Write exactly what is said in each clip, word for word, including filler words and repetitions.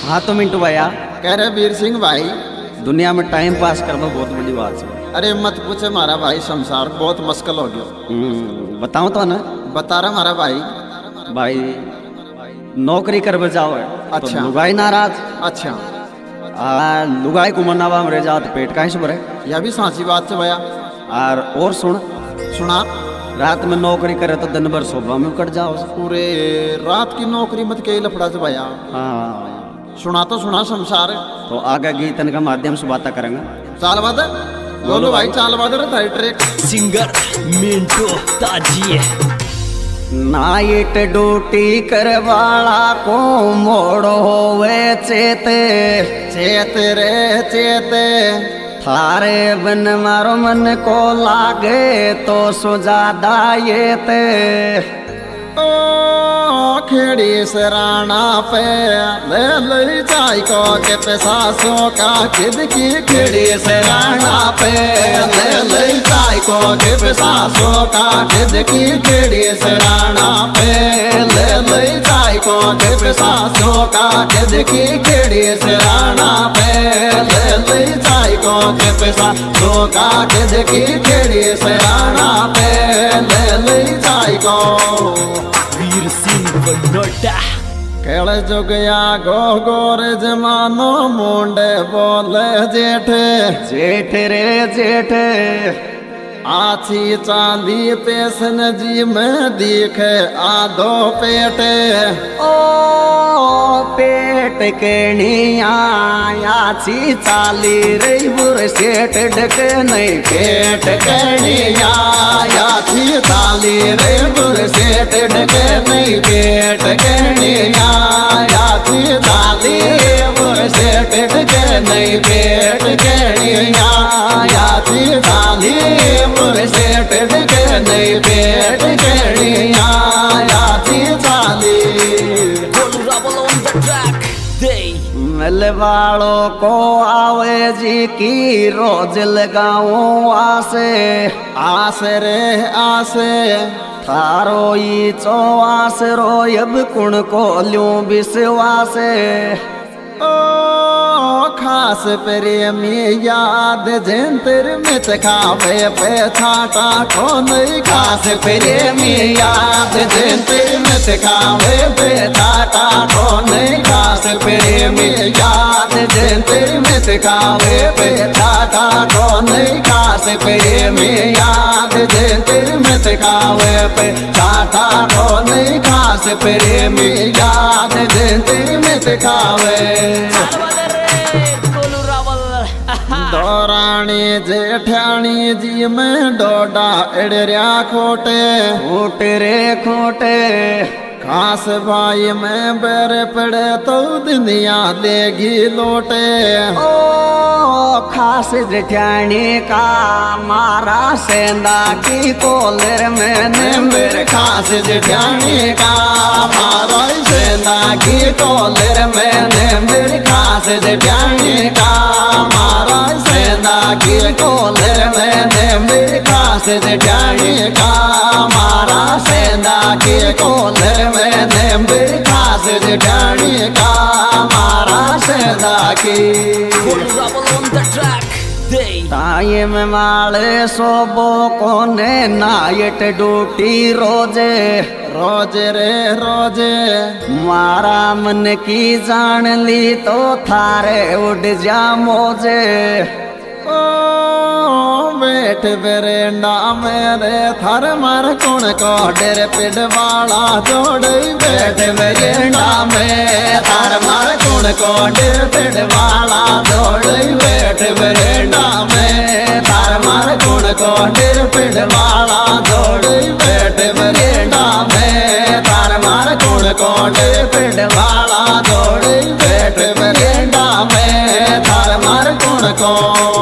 हाँ तो मिंटू भैया कह रहे वीर सिंह भाई, दुनिया में टाइम पास करना बहुत बड़ी बात है। अरे मत पूछे मारा भाई, संसार बहुत मुश्किल हो गया। हम्म, बताऊं तो ना बता रहा मारा भाई। भाई नौकरी कर बजाओ है अच्छा। तो लुगाई नाराज, अच्छा, आ लुगाई को मनावा मरे जाओ तो पेट कहीं से भरे। यह भी सांची बात है भैया। और और सुन, सुना। रात में नौकरी करे तो दिन भर शोभा में कट जाओ। पूरे रात की नौकरी मत के लफड़ा से भैया। हाँ सुना तो सुना संसार। तो आगे गीतन का माध्यम से बात करेंगे। चाल बाद बोलो भाई, चाल बाद रहता ट्रैक। सिंगर मिंटू ताजी नाइट ड्यूटी करवाला को मोड़ो होवे चेते चेत रे चेत, थारे बन मारो मन को लागे तो सुजादा ये ते। ओ खेड़ी सराना पे ले ले जाई को के पैसासों का खिद की। खेड़ी सराना पे ले ले जाई को के पैसासों का खिद की। खेड़ी सराना पे ले ले जाई को के पैसासों का खिद की। खेड़ी सराना पे ले ले जाई को के पैसासों का खिद की। खेड़ी सराना पे ले ले जाई को। वीर सिंह बनोटा केड़े जो गया गो गोर जमानो मुंडे बोले जेठ जेठ रे जेठ। आछी चांदी पेशन जी में दिखे आधो पेट। ओ पेट के आछी चाली रही बुर सेठ डके नहीं। पेट कणिया आछी चाली रे बुर सेठ डके नहीं। पेट कणिया आछी चाली बुर सेठ डके नहीं। पेट कणिया आछी चाली बुर सेठ डके नहीं। पेट कणिया आछी चाली। मिल वालों को आवे जी की रोज लगाऊं आसे। आस रे आस, थारो ई चो आस रो अब कुण को ल्यूं विश्वास। ओ खास प्रेमी याद जिंतर मित खावे पे छाटा को नहीं। खास प्रेमी याद जिंतर मित खावे पे छाटा को नहीं। खास प्रेमी याद जिंतर मित खावे पे छाटा को नहीं। खास प्रेमी याद जिंतर मित खावे पे छाटा को नहीं। खास प्रेमी याद जिंतर मित खावे। दौरानी जेठानी जी में डोडा एड़रिया खोटे। खोटे रे खोटे। खास भाई में बैर पड़े तो दुनिया देगी लोटे। ओ खास जेठानी का मारा सेंदा की कोलर में मेरे खास जेठानी का मारा सेंदा की कोलर में। मेरे खास जेठानी का मारा सेंदा की कोलर में। मेरे खास जेठानी का मारा सेंदा की कोलर में। मेरे खास जेठानी का मारा सेंदा की। ताये में माले सोबो कोने नाइट ड्यूटी रोजे रोजे रे रोजे। मारा मन की जान ली तो थारे उड़ जा मोजे। ओ बैठ बेरेंडा मेरे थार मार कुण को डेर पिड वाला जोड़। बैठ बेरेंडा में थार मार कुण को डेर पिड वाला जोड़। बैठ बेरेंडा में थार मार कुण को डेर पिड वाला जोड़। बैठ बेरेंडा में थार मार कुण को डेर पिड वाला जोड़। बैठ बेरेंडा में थार मार कुण को।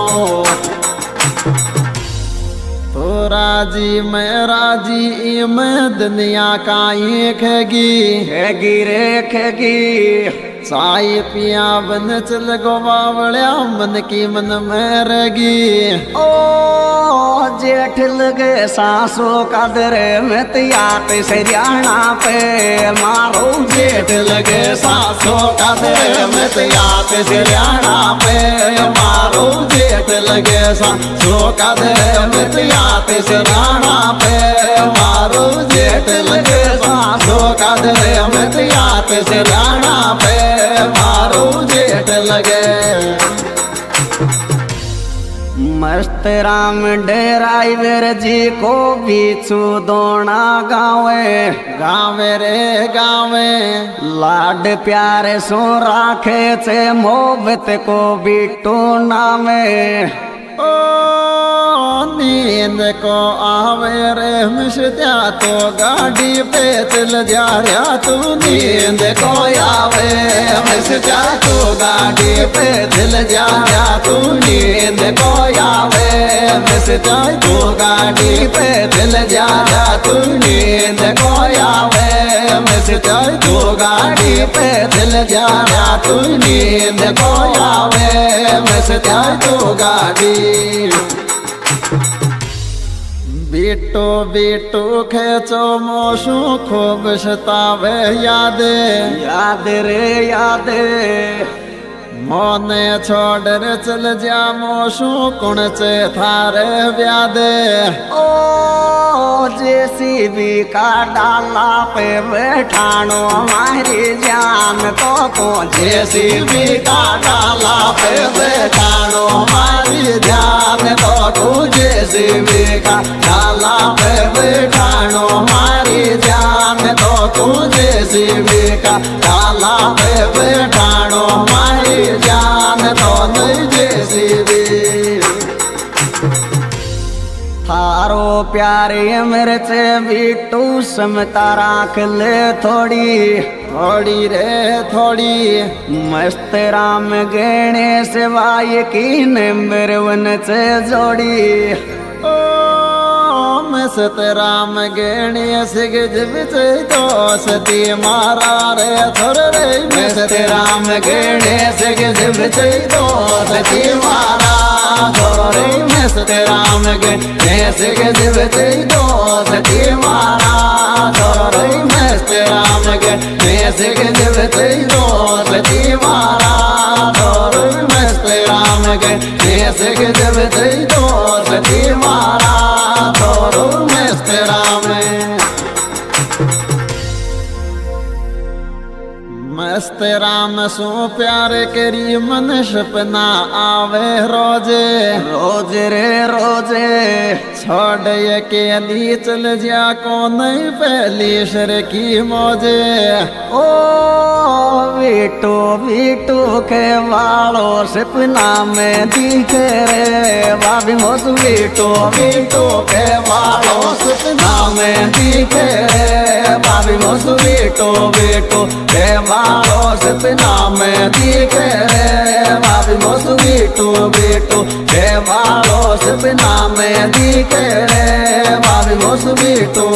तो राजी मैं राजी मैं दुनिया का ये खेगी। खेगी रे खेगी। साई पिया बन चल गोवावड़िया मन की मन में रहेगी। ओ जेठ लगे सासों का दरे में तियात सरियाणा पे मारो। जेठ लगे सासों का दरे में मितियात सिराना पे मारो जेठ लगे सा सोका दे मितियात सिराना पे मारो जेठ लगे सा सोका दे मितियात सिराना पे मारो जेठ लगे। मस्त राम ड्राइवर जी को बीचू दोना गावे गावे रे गावे लाड प्यारे सो राखे छे मोहब्बत को बिट्टू नामे। ओ नींद को आवे रे मिश्त्या तो गाड़ी पे चल जा रहा तू नींद को आवे मिश्त्या तो गाड़ी पे चल जा रहा तू नींद को आवे मिश्त्या तो गाड़ी पे चल जा रहा तू नींद को आवे मिश्त्या तो गाड़ी पे चल जा रहा तू नींद को आवे मिश्त्या तो गाड़ी। बेटो बेटो खेचो मोशू खूब सतावे यादे याद रे याद मोने छोड़ रे चल जा मोशू कुण से थारे व्यादे। ओ जेसीबी का डाला पे बैठानो हमारी जान तो को जेसीबी का डाला पे बैठानो हमारी जान तो को जेसीबी का डाला पे बैठानो हमारी जान तो को जेसीबी का डाला पे बैठानो हमारी जान तो नहीं जेसीबी। थारो प्यारे मिर्च बिट्टू समता राख ले थोड़ी थोड़ी रे थोड़ी मस्त राम गेणे सिवाय की नंबरवन से जोड़ी। ओ मस्त राम गेणे सिगज बिच दोस्ती मारा रे थोर रे मस्त राम गेणे सिगज बिच दोस्ती मारा थोरे मस्त राम गेणे सिगज बिच दोस्ती मारा थोरे मस्त राम गेणे सिगज बिच दोस्ती मारा थोरे मस्त राम गेणे सिगज बिच दोस्ती मारा थोरो मस्त राम। मस्त राम सो प्यार करी मन सपना आवे रोजे रोज रे रोजे छोड़ अकेली चल जा को नहीं पहली शर की मौजे। ओ बिट्टू बिट्टू के वालो सपना में दिखे रे भाभी मोस बिट्टू बिट्टू के वालो सपना में दिखे रे भाभी मोस बिट्टू बिट्टू के वालो सपना में दिखे रे भाभी मोस बिट्टू बिट्टू के वालो सपना में दिखे रे भाभी मोस बिट्टू।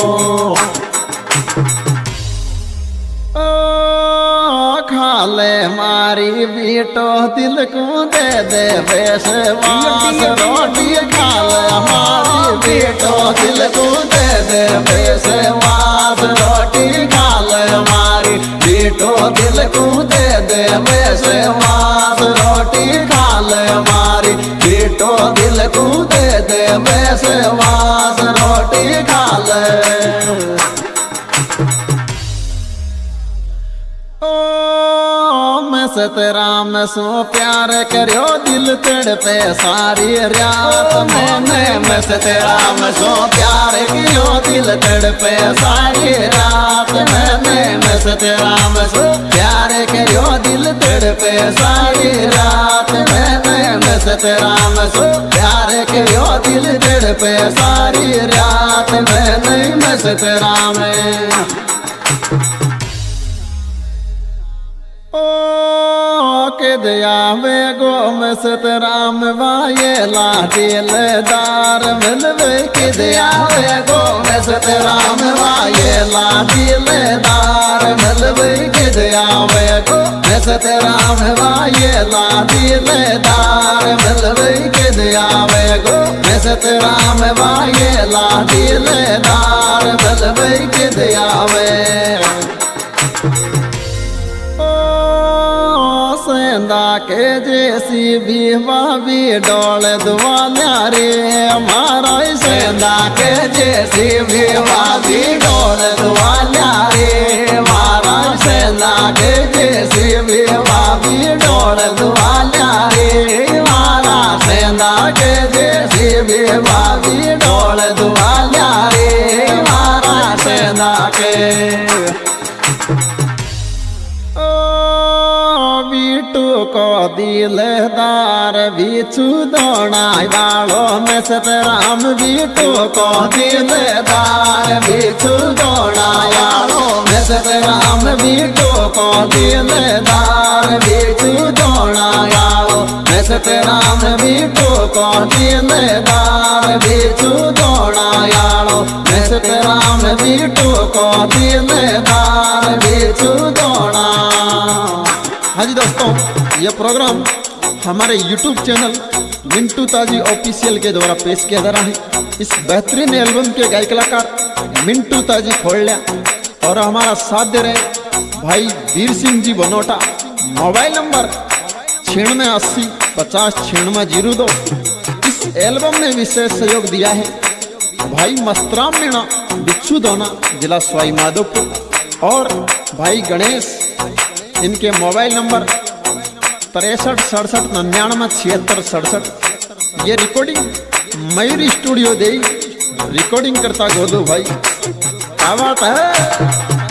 खाले मारी बेटो दिल को दे दे बेसवास रोटी खाले हमारी बेटो दिल को दे दे बेसवास रोटी खाले हमारी बेटो दिल को दे दे बेसवास रोटी खाले हमारी बेटो दिल को दे दे बेसवास रोटी खाले। मस्त राम सो प्यार करो दिल तड़पे सारी रात मैंने मस्त राम सो प्यार करो दिल तड़पे सारी रात मैंने मस्त राम सो प्यार करो दिल तड़पे सारी रात मैंने मस्त राम सो प्यार करो दिल तड़पे सारी रात मैंने मस्त राम। ओ के दया वे गो मस्त राम वाये ला दिलदार मिलवे के दया वे गो मस्त राम वाये ला दिलदार मिलवे के दया वे गो मस्त राम वाये ला दिलदार मिलवे के दया वे गो मस्त राम वाये ला दिलदार मिलवे के दया वे। सेंदा के जैसी भी भाभी डोल दुआल्या रे मारा सेंदा के जैसी भी भाभी डोल दुआल्या रे मारा सेंदा के जैसी भी भाभी डोल दुआल्या रे मारा सेंदा के जैसी भी भाभी डोल दुआल्या रे मारा सेंदा के बीटू को दिलदार बिछू दौड़ाई वालो में सतराम बीटू को दिलदार बिछू दौड़ाई वालो में सतराम बीटू को दिलदार बिछू दौड़ाई वालो में सतराम बीटू को दिलदार बिछू दौड़ाई वालो में सतराम बीटू को दिलदार बिछू दौड़ा। हाँ जी दोस्तों, यह प्रोग्राम हमारे YouTube चैनल मिंटू ताजी ऑफिशियल के द्वारा पेश किया जा रहा है। इस बेहतरीन एल्बम के गायक कलाकार मिंटू ताजी खोलिया और हमारा साथ दे रहे भाई वीर सिंह जी बनोटा। मोबाइल नंबर छियानवे अस्सी पचास छियानवे जीरो दो। इस एल्बम में विशेष सहयोग दिया है भाई मस्तराम मीणा बिच्छू दोना जिला सवाई माधोपुर और भाई गणेश। इनके मोबाइल नंबर तिरसठ सड़सठ निन्यानवे छिहत्तर सड़सठ। ये रिकॉर्डिंग मयूरी स्टूडियो दे रिकॉर्डिंग करता गोदू भाई। क्या बात है।